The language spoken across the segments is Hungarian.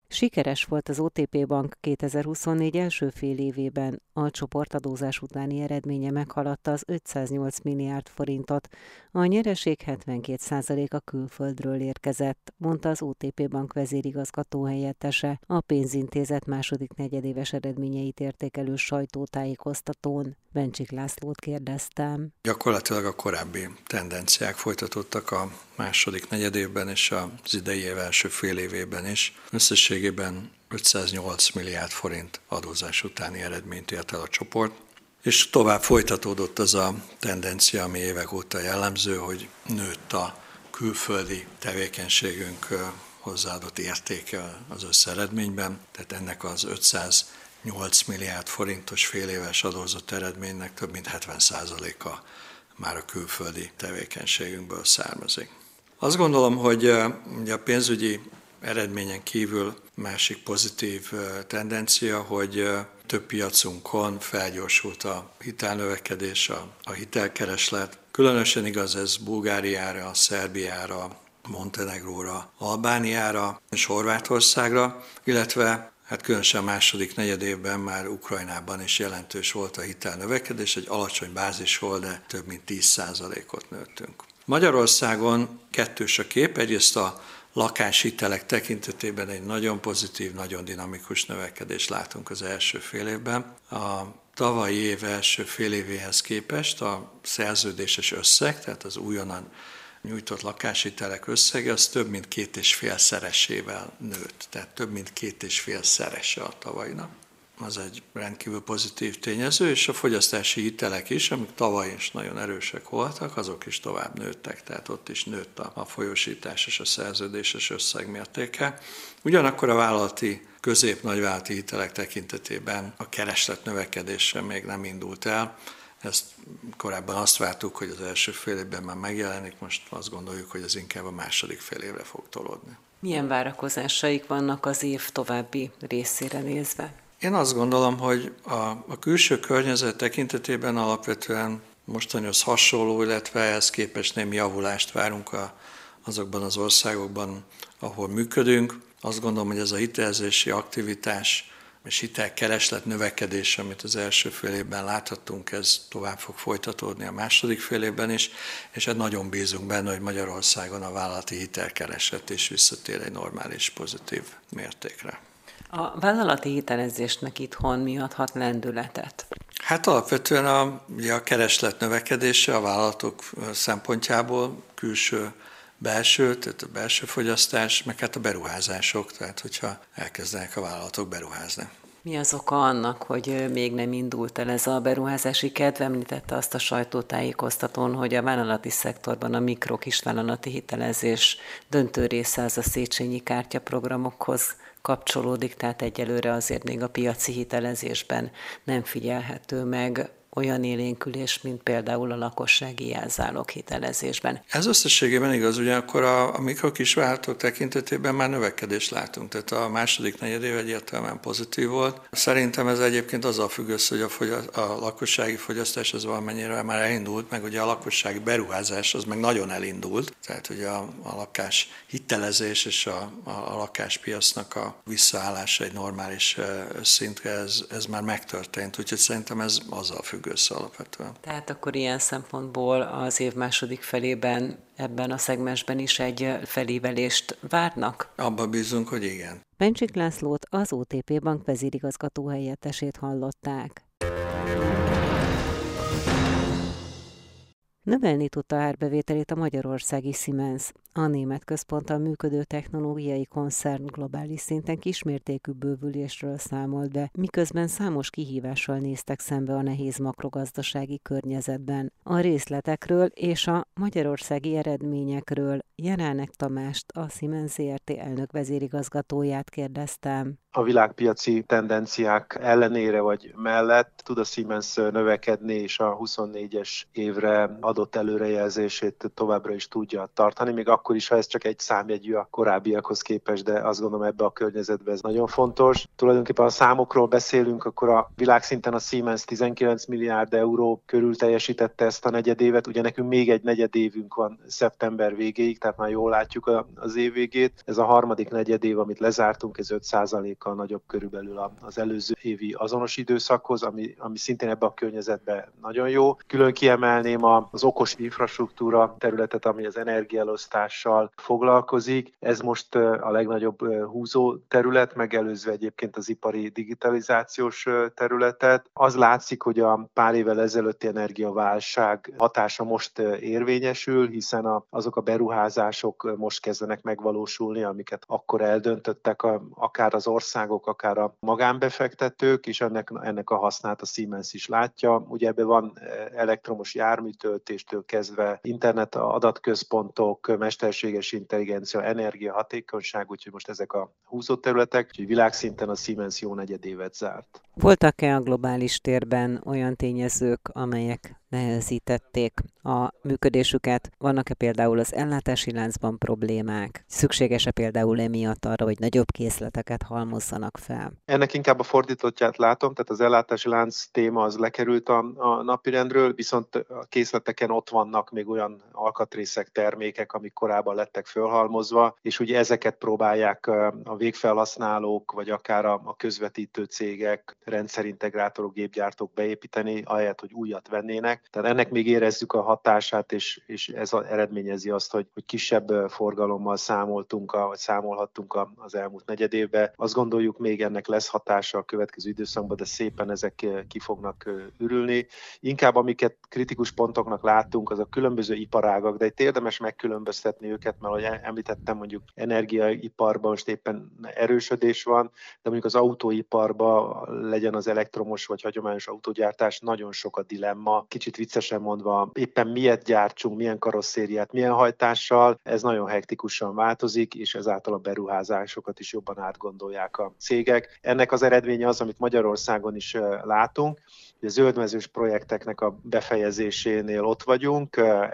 Sikeres volt az OTP Bank 2024 első fél évében, a csoportadózás utáni eredménye meghaladta az 508 milliárd forintot, a nyereség 72%-a külföldről érkezett, mondta az OTP Bank vezérigazgató helyettese a pénzintézet második negyedéves eredményeit értékelő sajtótájékoztatón. Bencsik Lászlót kérdeztem. Gyakorlatilag a korábbi tendenciák folytatódtak a második negyedévben és az idei év első fél évében is. Összességében 508 milliárd forint adózás utáni eredményt ért el a csoport, és tovább folytatódott az a tendencia, ami évek óta jellemző, hogy nőtt a külföldi tevékenységünk hozzáadott értéke az összeredményben, tehát ennek az 508 milliárd forintos féléves adózott eredménynek több mint 70%-a már a külföldi tevékenységünkből származik. Azt gondolom, hogy a pénzügyi eredményen kívül másik pozitív tendencia, hogy több piacunkon felgyorsult a hitelnövekedés, a hitelkereslet. Különösen igaz ez Bulgáriára, Szerbiára, Montenegróra, Albániára és Horvátországra, illetve különösen második negyedévben már Ukrajnában is jelentős volt a hitelnövekedés, egy alacsony bázisról, de több mint 10%-ot nőttünk. Magyarországon kettős a kép, egyrészt a lakáshitelek tekintetében egy nagyon pozitív, nagyon dinamikus növekedést látunk az első fél évben. A tavalyi év első fél évéhez képest a szerződéses összeg, tehát az újonnan nyújtott lakáshitelek összege, az több mint 2,5-szeresével nőtt, tehát több mint 2,5-szerese a tavalynak. Az egy rendkívül pozitív tényező, és a fogyasztási hitelek is, amik tavaly is nagyon erősek voltak, azok is tovább nőttek, tehát ott is nőtt a folyósítás és a szerződéses összeg mértéke. Ugyanakkor a vállalati, közép-nagyvállalati hitelek tekintetében a kereslet növekedése még nem indult el. Ezt korábban azt vártuk, hogy az első fél évben már megjelenik, most azt gondoljuk, hogy ez inkább a második fél évre fog tolódni. Milyen várakozásaik vannak az év további részére nézve? Én azt gondolom, hogy a külső környezet tekintetében alapvetően mostanihoz hasonló, illetve ehhez képest némi javulást várunk azokban az országokban, ahol működünk. Azt gondolom, hogy ez a hitelezési aktivitás és hitelkereslet növekedés, amit az első fél évben láthattunk, ez tovább fog folytatódni a második fél évben is, és nagyon bízunk benne, hogy Magyarországon a vállalati hitelkereslet is visszatér egy normális, pozitív mértékre. A vállalati hitelezésnek itthon mi adhat lendületet? Alapvetően a kereslet növekedése a vállalatok szempontjából külső-belső, tehát a belső fogyasztás, meg a beruházások, tehát hogyha elkezdenek a vállalatok beruházni. Mi az oka annak, hogy még nem indult el ez a beruházási kedv? Említette azt a sajtótájékoztatón, hogy a vállalati szektorban a mikro-kisvállalati hitelezés döntő része az a Széchenyi kártyaprogramokhoz kapcsolódik, tehát egyelőre azért még a piaci hitelezésben nem figyelhető meg olyan élénkülés, mint például a lakossági jelzálog hitelezésben. Ez összességében igaz, ugyanakkor a mikrokisvállalatok tekintetében már növekedést látunk, tehát a második negyedév egyértelműen pozitív volt. Szerintem ez egyébként azzal függ össze, hogy a lakossági fogyasztás az valamennyire már elindult, meg ugye a lakossági beruházás az meg nagyon elindult, tehát ugye a lakás hitelezés és a lakáspiacnak a visszaállása egy normális szintre, ez már megtörtént, úgyhogy szerintem ez azzal függ össze alapvetően. Tehát akkor ilyen szempontból az év második felében ebben a szegmensben is egy felívelést várnak? Abban bízunk, hogy igen. Bencsik Lászlót, az OTP Bank vezérigazgató helyettesét hallották. Növelni tudta árbevételét a magyarországi Siemens. A német központtal működő technológiai koncern globális szinten kismértékű bővülésről számolt be, miközben számos kihívással néztek szembe a nehéz makrogazdasági környezetben. A részletekről és a magyarországi eredményekről Jeránek Tamást, a Siemens Zrt. Elnök vezérigazgatóját kérdeztem. a világpiaci tendenciák ellenére vagy mellett tud a Siemens növekedni, és a 24-es évre adott előrejelzését továbbra is tudja tartani, még akkor is, ha ez csak egy számjegyű a korábbiakhoz képest, de azt gondolom ebbe a környezetben ez nagyon fontos. Tulajdonképpen ha számokról beszélünk, akkor a világszinten a Siemens 19 milliárd euró körül teljesítette ezt a negyedévet, ugye nekünk még egy negyedévünk van szeptember végéig, tehát már jól látjuk az év végét. Ez a harmadik negyedév, amit lezártunk, ez 5%-kal nagyobb körülbelül az előző évi azonos időszakhoz, ami szintén ebben a környezetben nagyon jó. Külön kiemelném az okos infrastruktúra területet, ami az energiaelosztással foglalkozik. Ez most a legnagyobb húzó terület, megelőzve egyébként az ipari digitalizációs területet. Az látszik, hogy a pár évvel ezelőtti energiaválság hatása most érvényesül, hiszen azok a beruházások most kezdenek megvalósulni, amiket akkor eldöntöttek akár az országok, akár a magánbefektetők, és ennek a hasznát a Siemens is látja. Ugye ebben van elektromos járműtöltéstől kezdve internet adatközpontok, mesterséges intelligencia, energiahatékonyság, úgyhogy most ezek a húzóterületek, úgyhogy világszinten a Siemens jó negyedévet zárt. Voltak-e a globális térben olyan tényezők, amelyek nehezítették a működésüket? Vannak-e például az ellátási láncban problémák? Szükséges-e például emiatt arra, hogy nagyobb készleteket halmozzanak fel? Ennek inkább a fordítottját látom, tehát az ellátási lánc téma az lekerült a napirendről, viszont a készleteken ott vannak még olyan alkatrészek, termékek, amik korábban lettek fölhalmozva, és ugye ezeket próbálják a végfelhasználók, vagy akár a közvetítő cégek, rendszerintegrátorok, gépgyártók beépíteni, ahelyett, hogy újat vennének. Tehát ennek még érezzük a hatását, és ez eredményezi azt, hogy kisebb forgalommal számolhattunk az elmúlt negyedévben. Azt gondoljuk, még ennek lesz hatása a következő időszakban, de szépen ezek ki fognak ürülni. Inkább amiket kritikus pontoknak láttunk, az a különböző iparágak, de itt érdemes megkülönböztetni őket, mert ahogy említettem, mondjuk energiaiparban most éppen erősödés van, de mondjuk az autóiparban, legyen az elektromos vagy hagyományos autógyártás, nagyon sok a dilemma. Kicsit viccesen mondva, éppen miért gyártsunk, milyen karosszériát, milyen hajtással, ez nagyon hektikusan változik, és ezáltal a beruházásokat is jobban átgondolják a cégek. Ennek az eredménye az, amit Magyarországon is látunk, hogy a zöldmezős projekteknek a befejezésénél ott vagyunk,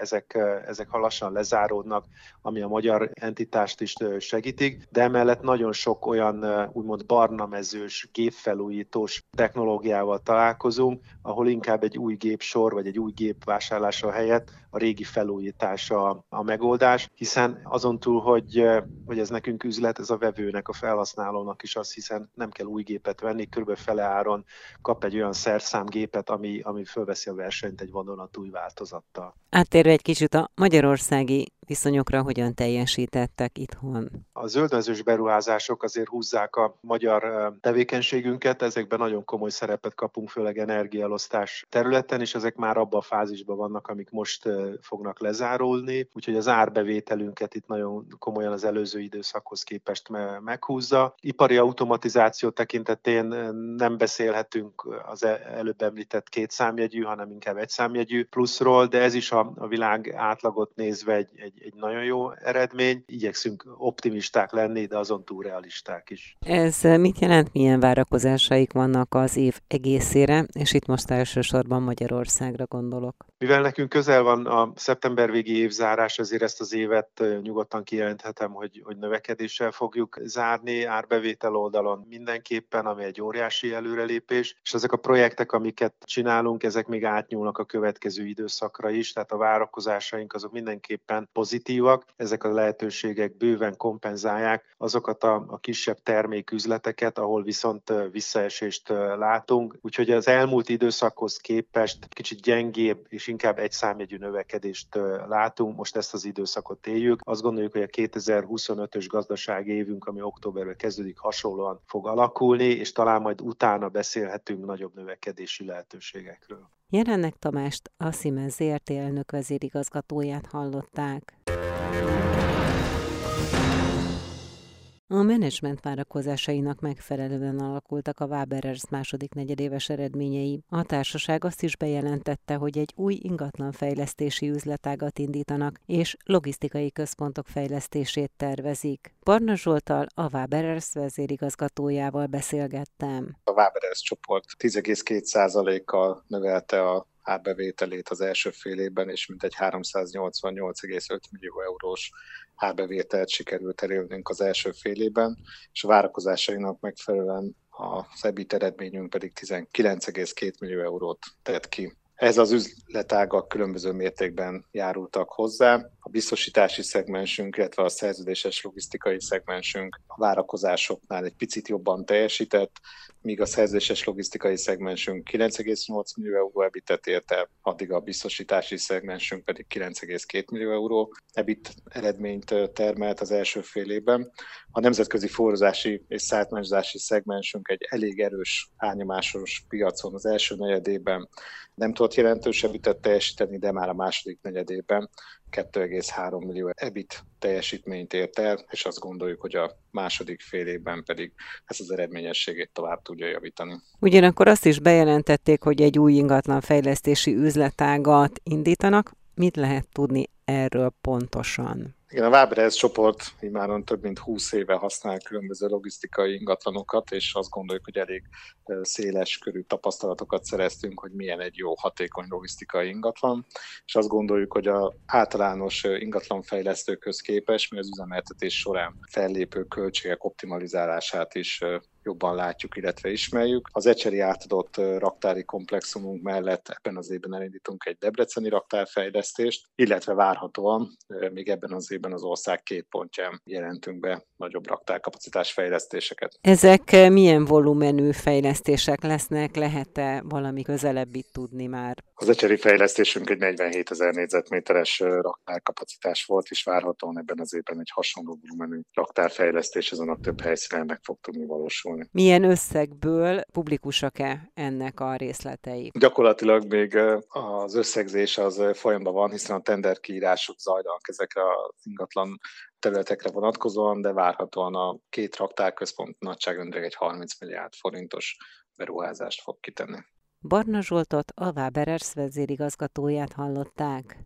ezek lassan lezáródnak, ami a magyar entitást is segítik, de emellett nagyon sok olyan úgymond barnamezős, gépfelújítós technológiával találkozunk, ahol inkább egy új gépsor vagy egy új gép vásárlása helyett a régi felújítása a megoldás, hiszen azon túl, hogy ez nekünk üzlet, ez a vevőnek, a felhasználónak is az, hiszen nem kell új gépet venni, körülbelül fele áron kap egy olyan szerszámgépet, ami fölveszi a versenyt egy vadonatúj változattal. Áttérve egy kicsit a magyarországi viszonyokra, hogyan teljesítettek itthon? A zöldmezős beruházások azért húzzák a magyar tevékenységünket, ezekben nagyon komoly szerepet kapunk, főleg energiaelosztás területen, és ezek már abban a fázisban vannak, amik most fognak lezárulni, úgyhogy az árbevételünket itt nagyon komolyan az előző időszakhoz képest meghúzza. Ipari automatizáció tekintetén nem beszélhetünk az előbb említett két számjegyű, hanem inkább egy számjegyű pluszról, de ez is a világ átlagot nézve egy nagyon jó eredmény. Igyekszünk optimisták lenni, de azon túl realisták is. Ez mit jelent, milyen várakozásaik vannak az év egészére, és itt most elsősorban Magyarországra gondolok? Mivel nekünk közel van a szeptember végi évzárás, ezért ezt az évet nyugodtan kijelenthetem, hogy növekedéssel fogjuk zárni, árbevétel oldalon mindenképpen, ami egy óriási előrelépés, és ezek a projektek, amiket csinálunk, ezek még átnyúlnak a következő időszakra is, tehát a várakozásaink azok mindenképpen pozitívak, ezek a lehetőségek bőven kompenzálják azokat a kisebb terméküzleteket, ahol viszont visszaesést látunk, úgyhogy az elmúlt időszakhoz képest kicsit gyengébb és inkább egy számjegyű növekedést látunk, most ezt az időszakot éljük. Azt gondoljuk, hogy a 2025-ös gazdasági évünk, ami októberben kezdődik, hasonlóan fog alakulni, és talán majd utána beszélhetünk nagyobb növekedési lehetőségekről. Jelennek Tamást, a Siemens Zrt. Elnök vezérigazgatóját hallották. A menedzsment várakozásainak megfelelően alakultak a Waberers második negyedéves eredményei. A társaság azt is bejelentette, hogy egy új ingatlanfejlesztési üzletágat indítanak, és logisztikai központok fejlesztését tervezik. Barna Zsolttal, a Waberers vezérigazgatójával beszélgettem. A Waberers csoport 10,2%-kal növelte a árbevételét az első fél évben, és mintegy 388,5 millió eurós árbevételt sikerült elérnünk az első fél évben, és a várakozásainak megfelelően az EBIT eredményünk pedig 19,2 millió eurót tett ki. Ez az üzletágak különböző mértékben járultak hozzá. A biztosítási szegmensünk, illetve a szerződéses logisztikai szegmensünk a várakozásoknál egy picit jobban teljesített, míg a szerződéses logisztikai szegmensünk 9,8 millió euró EBIT-et ért el, addig a biztosítási szegmensünk pedig 9,2 millió euró EBIT eredményt termelt az első fél évben. A nemzetközi forrózási és szállítmányozási szegmensünk egy elég erős árnyomásos piacon az első negyedében nem tudott jelentős EBIT-et teljesíteni, de már a második negyedében 2,3 millió EBIT teljesítményt ért el, és azt gondoljuk, hogy a második fél évben pedig ezt az eredményességét tovább tudja javítani. Ugyanakkor azt is bejelentették, hogy egy új ingatlanfejlesztési üzletágat indítanak. Mit lehet tudni erről pontosan? Igen, a Waberers csoport immáron több mint 20 éve használ különböző logisztikai ingatlanokat, és azt gondoljuk, hogy elég széles körű tapasztalatokat szereztünk, hogy milyen egy jó, hatékony logisztikai ingatlan, és azt gondoljuk, hogy az általános ingatlanfejlesztőkhöz képest mi az üzemeltetés során fellépő költségek optimalizálását is jobban látjuk, illetve ismerjük. Az ecseri átadott raktári komplexumunk mellett ebben az évben elindítunk egy debreceni raktárfejlesztést, illetve várhatóan még ebben az évben az ország 2 pontján jelentünk be nagyobb raktárkapacitás fejlesztéseket. Ezek milyen volumenű fejlesztések lesznek? Lehet-e valami közelebbit tudni már? Az ecseri fejlesztésünk egy 47 000 négyzetméteres raktárkapacitás volt, és várhatóan ebben az évben egy hasonló volumenű raktárfejlesztés ezen a több helyszínen meg fog tudni valósulni. Milyen összegből publikusak-e ennek a részletei? Gyakorlatilag még az összegzés az folyamatban van, hiszen a tenderkiírások zajlanak ezekre az ingatlan területekre vonatkozóan, de várhatóan a 2 raktárközpont nagyságrendileg egy 30 milliárd forintos beruházást fog kitenni. Barna Zsoltot, a Waberers vezérigazgatóját hallották.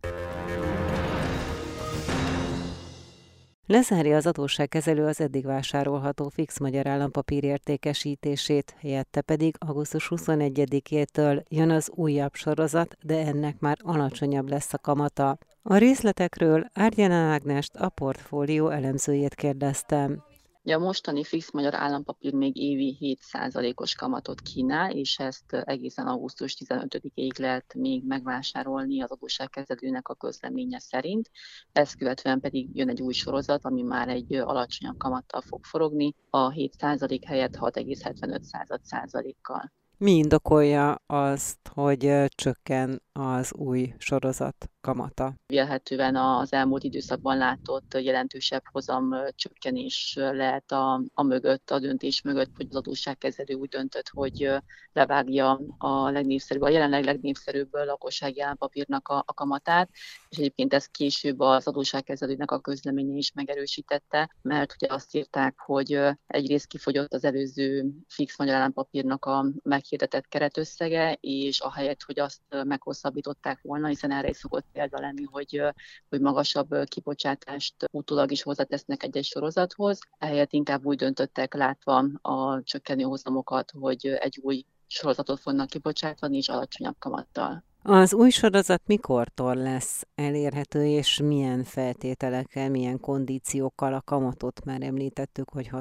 Lezárja az adósságkezelő az eddig vásárolható fix magyar állampapír értékesítését, helyette pedig augusztus 21-től jön az újabb sorozat, de ennek már alacsonyabb lesz a kamata. A részletekről Árgyana Ágnest, a portfólió elemzőjét kérdeztem. Ugye a mostani fix magyar állampapír még évi 7%-os kamatot kínál, és ezt egészen augusztus 15-ig lehet még megvásárolni az adósságkezelőnek a közleménye szerint. Ezt követően pedig jön egy új sorozat, ami már egy alacsonyabb kamattal fog forogni, a 7% helyett 6,75%-kal. Mi indokolja azt, hogy csökken az új sorozat kamata? Vélhetően az elmúlt időszakban látott jelentősebb hozam csökkenés lehet a döntés mögött, hogy az adósságkezelő úgy döntött, hogy levágja a jelenleg legnépszerűbb lakossági állampapírnak a kamatát, és egyébként ezt később az adósságkezelőnek a közleménye is megerősítette, mert ugye azt írták, hogy egyrészt kifogyott az előző fix magyar állampapírnak a meghirdetett keretösszege, és ahelyett, hogy azt meghosszabbították volna, hiszen erre is szokott példa lenni, hogy magasabb kibocsátást utólag is hozzátesznek egy sorozathoz. Ehelyett inkább úgy döntöttek, látva a csökkenő hozamokat, hogy egy új sorozatot fognak kibocsátani, és alacsonyabb kamattal. Az új sorozat mikortól lesz elérhető, és milyen feltételekkel, milyen kondíciókkal? A kamatot már említettük, hogy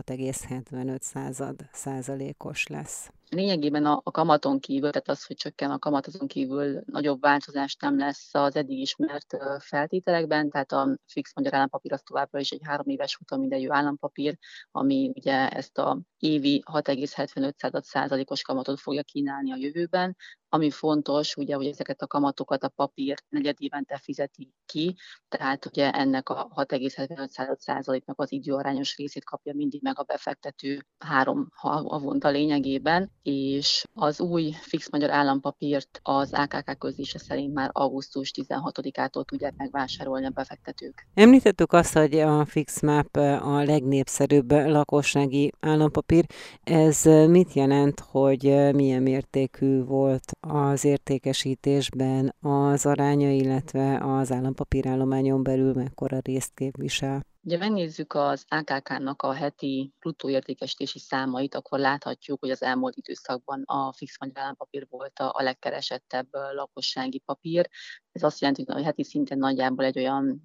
6,75%-os lesz. Lényegében a kamaton kívül, tehát az, hogy csökken a kamat, azon kívül nagyobb változás nem lesz az eddig ismert feltételekben, tehát a fix magyar állampapír az továbbra is egy 3 éves futamidejű állampapír, ami ugye ezt a évi 6,75%-os kamatot fogja kínálni a jövőben. Ami fontos, ugye, hogy ezeket a kamatokat a papír negyedévente fizeti ki, tehát ugye ennek a 6,75%-nak az időarányos részét kapja mindig meg a befektető 3 havonta lényegében. és az új fix magyar állampapírt az AKK közlése szerint már augusztus 16-ától tudják megvásárolni a befektetők. Említettük azt, hogy a FixMap a legnépszerűbb lakossági állampapír. Ez mit jelent, hogy milyen mértékű volt az értékesítésben az aránya, illetve az állampapírállományon belül mekkora részt képvisel? Ha megnézzük az AKK-nak a heti bruttó értékesítési számait, akkor láthatjuk, hogy az elmúlt időszakban a fix magyar állampapír volt a legkeresettebb lakossági papír. Ez azt jelenti, hogy a heti szinten nagyjából egy olyan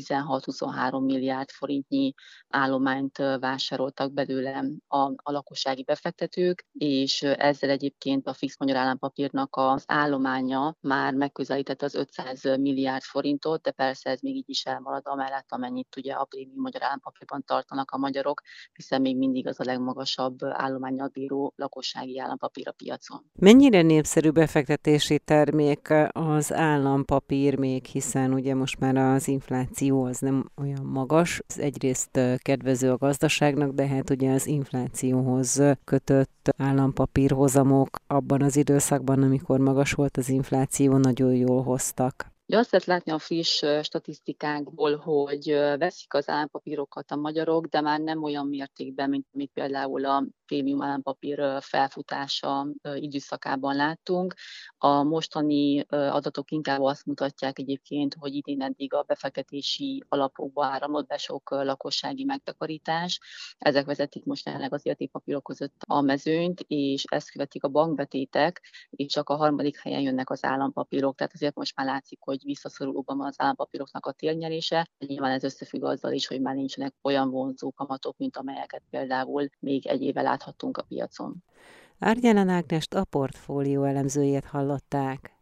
16-23 milliárd forintnyi állományt vásároltak belőle a lakossági befektetők, és ezzel egyébként a fix magyar állampapírnak az állománya már megközelítette az 500 milliárd forintot, de persze ez még így is elmarad amellett, amennyit ugye a prémium magyar állampapírban tartanak a magyarok, hiszen még mindig az a legmagasabb állománnyal bíró lakossági állampapír a piacon. Mennyire népszerű befektetési termék az állampapír még, hiszen ugye most már az infláció az nem olyan magas, ez egyrészt kedvező a gazdaságnak, de hát ugye az inflációhoz kötött állampapírhozamok abban az időszakban, amikor magas volt az infláció, nagyon jól hoztak. Azt lehet látni a friss statisztikákból, hogy veszik az állampapírokat a magyarok, de már nem olyan mértékben, mint például a prémium állampapír felfutása időszakában láttunk. A mostani adatok inkább azt mutatják egyébként, hogy idén eddig a befektetési alapokba áramlott be sok lakossági megtakarítás. Ezek vezetik most jelenleg az értékpapírok között a mezőnyt, és ezt követik a bankbetétek, és csak a harmadik helyen jönnek az állampapírok. Tehát azért most már látszik, hogy visszaszorulóban van az állampapíroknak a térnyelése. Nyilván ez összefügg azzal is, hogy már nincsenek olyan vonzó kamatok, mint amelyeket például még egy éve láthattunk a piacon. Árgyelen Ágnest, a portfólió elemzőjét hallották.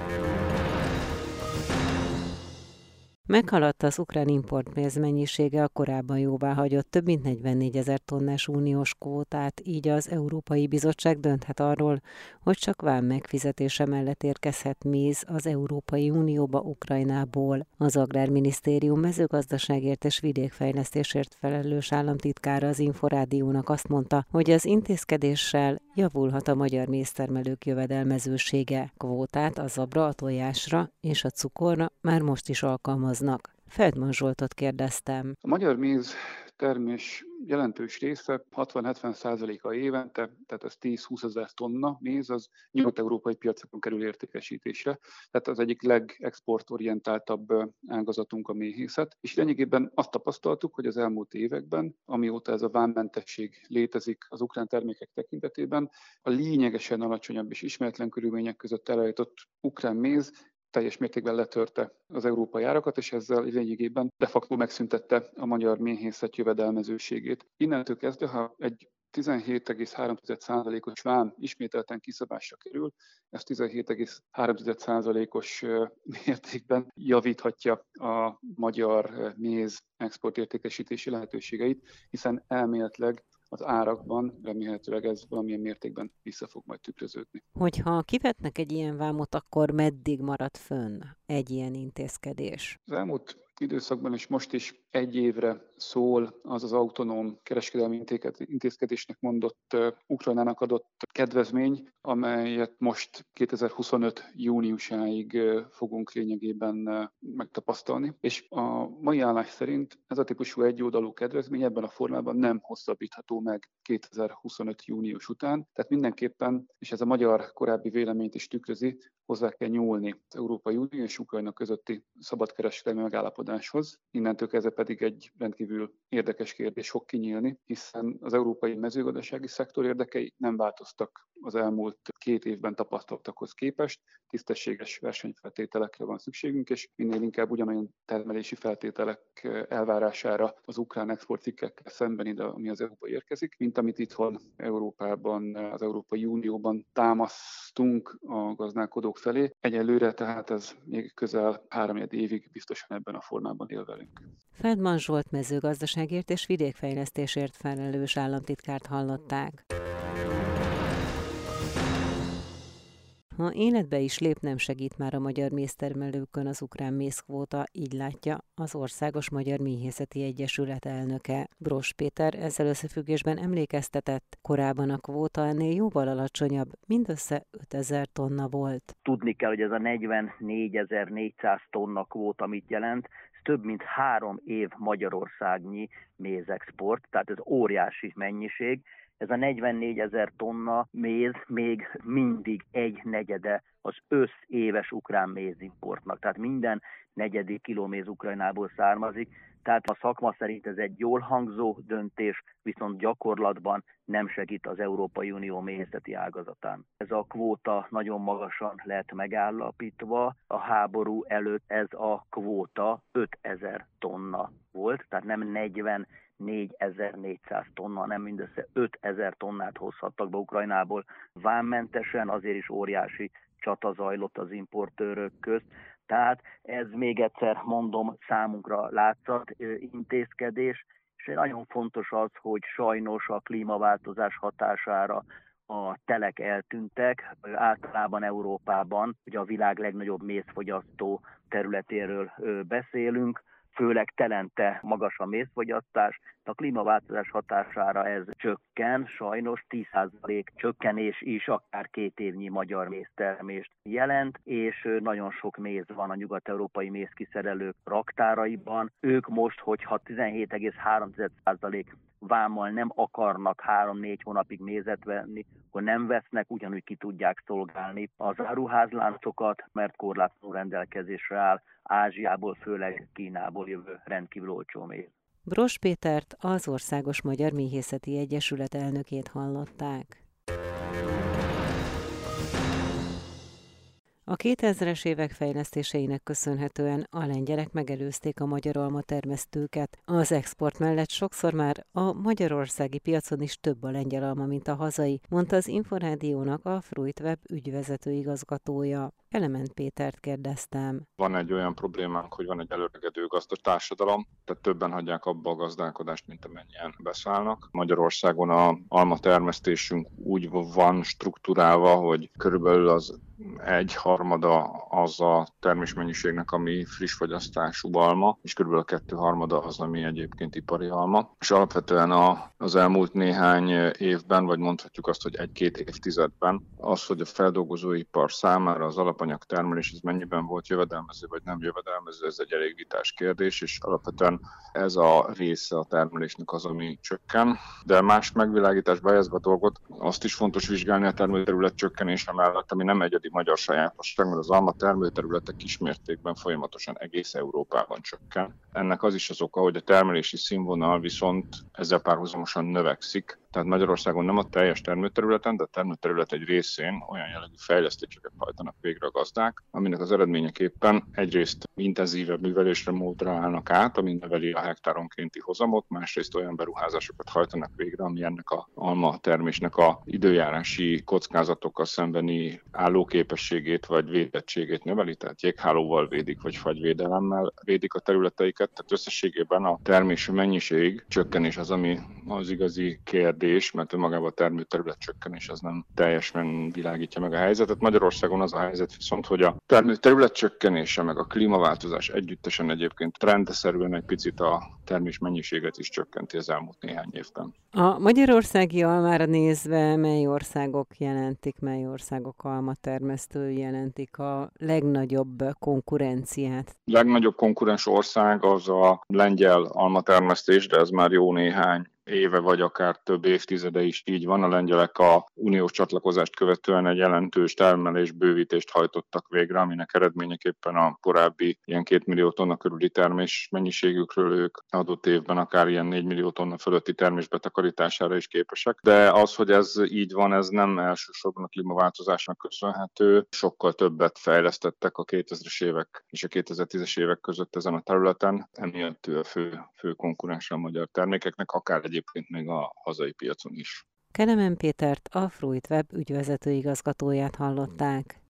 Meghaladta az ukrán importpénz mennyisége a korábban jóváhagyott több mint 44 000 tonnás uniós kvótát, így az Európai Bizottság dönthet arról, hogy csak vám megfizetése mellett érkezhet méz az Európai Unióba Ukrajnából. Az Agrárminisztérium mezőgazdaságért és vidékfejlesztésért felelős államtitkára az Inforádiónak azt mondta, hogy az intézkedéssel javulhat a magyar méztermelők jövedelmezősége. Kvótát a zabra, a tojásra és a cukorra már most is alkalmaznak. Feldman Zsoltot kérdeztem. A magyar méz termés jelentős része, 60-70%-a évente, tehát ez 10-20 ezer tonna méz, az nyugat-európai piacokon kerül értékesítésre. Tehát az egyik legexportorientáltabb ágazatunk a méhészet. És lényegében azt tapasztaltuk, hogy az elmúlt években, amióta ez a vámmentesség létezik az ukrán termékek tekintetében, a lényegesen alacsonyabb és ismeretlen körülmények között előállított ukrán méz teljes mértékben letörte az európai árakat, és ezzel lényegében de facto megszüntette a magyar méhészet jövedelmezőségét. Innentől kezdve, ha egy 17,3%-os vám ismételten kiszabásra kerül, ez 17,3%-os mértékben javíthatja a magyar méz exportértékesítési lehetőségeit, hiszen elméletileg az árakban remélhetőleg ez valamilyen mértékben vissza fog majd tükröződni. Hogyha kivetnek egy ilyen vámot, akkor meddig marad fönn egy ilyen intézkedés? Az elmúlt időszakban és most is egy évre szól az az autonóm kereskedelmi intézkedésnek mondott, Ukrajnának adott kedvezmény, amelyet most 2025. júniusáig fogunk lényegében megtapasztalni. És a mai állás szerint ez a típusú egyoldalú kedvezmény ebben a formában nem hosszabbítható meg 2025. június után. Tehát mindenképpen, és ez a magyar korábbi véleményt is tükrözi, hozzá kell nyúlni az Európai Unió és Ukrajna közötti szabadkereskedelmi megállapodáshoz. Innentől kezdve pedig egy rendkívül érdekes kérdés fog kinyílni, hiszen az európai mezőgazdasági szektor érdekei nem változtak az elmúlt 2 évben tapasztaltakhoz képest. Tisztességes versenyfeltételekre van szükségünk, és minél inkább ugyanolyan termelési feltételek elvárására az ukrán exportcikkekkel szemben ide, ami az Európa érkezik, mint amit itthon Európában, az Európai Unióban támasztunk a gazdálkodók felé. Egyelőre tehát ez még közel 3 évig biztosan ebben a formában él velünk. Feldman Zsolt mezőgazdaságért és vidékfejlesztésért felelős államtitkárt hallották. Ha életbe is lép, nem segít már a magyar méztermelőkön az ukrán mézkvóta, így látja az Országos Magyar Méhészeti Egyesület elnöke. Bross Péter ezzel összefüggésben emlékeztetett, korábban a kvóta ennél jóval alacsonyabb, mindössze 5000 tonna volt. Tudni kell, hogy ez a 44.400 tonna kvóta mit jelent, ez több mint 3 év Magyarországnyi mézexport, tehát ez óriási mennyiség. Ez a 44 000 tonna méz még mindig 1/4 az összéves ukrán mézimportnak. Tehát minden negyedik kiló méz Ukrajnából származik. Tehát a szakma szerint ez egy jól hangzó döntés, viszont gyakorlatban nem segít az Európai Unió méhészeti ágazatán. Ez a kvóta nagyon magasan lett megállapítva. A háború előtt ez a kvóta 5000 tonna volt, tehát nem 44.400 tonna, nem mindössze 5000 tonnát hozhattak be Ukrajnából vámmentesen, azért is óriási csata zajlott az importőrök közt. Tehát ez még egyszer mondom számunkra látszat intézkedés, és nagyon fontos az, hogy sajnos a klímaváltozás hatására a telek eltűntek. Általában Európában, ugye a világ legnagyobb mézfogyasztó területéről beszélünk, főleg telente magas a mézfogyasztás, de a klímaváltozás hatására ez csökken, sajnos 10% csökkenés is akár 2 évnyi magyar méztermést jelent, és nagyon sok méz van a nyugat-európai mézkiszerelők raktáraiban. Ők most, hogyha 17,3% vámmal nem akarnak 3-4 hónapig mézet venni, akkor nem vesznek, ugyanúgy ki tudják szolgálni az áruházláncokat, mert korlátlanul rendelkezésre áll Ázsiából, főleg Kínából jövő rendkívül olcsó méz. Bross Pétert, az Országos Magyar Méhészeti Egyesület elnökét hallották. A 2000-es évek fejlesztéseinek köszönhetően a lengyelek megelőzték a magyar almatermesztőket. Az export mellett sokszor már a magyarországi piacon is több a lengyel alma, mint a hazai, mondta az Inforádiónak a Fruitweb ügyvezető igazgatója. Kelemen Pétert kérdeztem. Van egy olyan problémánk, hogy van egy előregedő gazdatársadalom, tehát többen hagyják abba a gazdálkodást, mint amennyien beszállnak. Magyarországon az almatermesztésünk úgy van struktúrálva, hogy körülbelül az 1/3 az a termésmennyiségnek, ami friss fogyasztású alma, és körülbelül a 2/3 az, ami egyébként ipari alma. És alapvetően az elmúlt néhány évben, vagy mondhatjuk azt, hogy 1-2 évtizedben, az, hogy a feldolgozóipar számára az alapanyag termelés ez mennyiben volt jövedelmező, vagy nem jövedelmező, ez egy elég vitás kérdés, és alapvetően ez a része a termelésnek az, ami csökken. De más megvilágításba helyezve a dolgot, azt is fontos vizsgálni a termőterület csökkenése mellett, ami nem egyedi magyar sajátosság, mert az alma termőterülete kismértékben folyamatosan egész Európában csökken. Ennek az is az oka, hogy a termelési színvonal viszont ezzel párhuzamosan növekszik. Tehát Magyarországon nem a teljes termőterületen, de a termőterület egy részén olyan jellegű fejlesztéseket hajtanak végre a gazdák, aminek az eredményeképpen egyrészt intenzívebb művelésre módra állnak át, ami növeli a hektáronkénti hozamot, másrészt olyan beruházásokat hajtanak végre, ami ennek az alma termésnek a időjárási kockázatokkal szembeni állóképességét vagy védettségét növeli, tehát jéghálóval védik, vagy fagyvédelemmel védik a területeiket. Tehát összességében a termés mennyiség csökkenés az, ami az igazi kérdés, mert önmagában a termőterület csökkenés az nem teljesen világítja meg a helyzetet. Magyarországon az a helyzet viszont, hogy a termőterület csökkenése meg a klímaváltozás együttesen egyébként trendszerűen egy picit a termés mennyiséget is csökkenti az elmúlt néhány évben. A magyarországi almára nézve mely országok almatermesztői jelentik a legnagyobb konkurenciát? A legnagyobb konkurens ország az a lengyel almatermesztés, de ez már jó néhány éve vagy akár több évtizede is így van. A lengyelek a uniós csatlakozást követően egy jelentős termelésbővítést hajtottak végre, aminek eredményeképpen a korábbi ilyen 2 millió tonna körüli termés mennyiségükről ők adott évben akár ilyen 4 millió tonna fölötti termés betakarítására is képesek. De az, hogy ez így van, ez nem elsősorban a klímaváltozásnak köszönhető. Sokkal többet fejlesztettek a 2000-es évek és a 2010-es évek között ezen a területen. Emiatt ő a fő konkurens a magyar termékeknek, akár egyébként még a hazai piacon is. Kelemen Pétert, a Fruitweb ügyvezető igazgatóját hallották.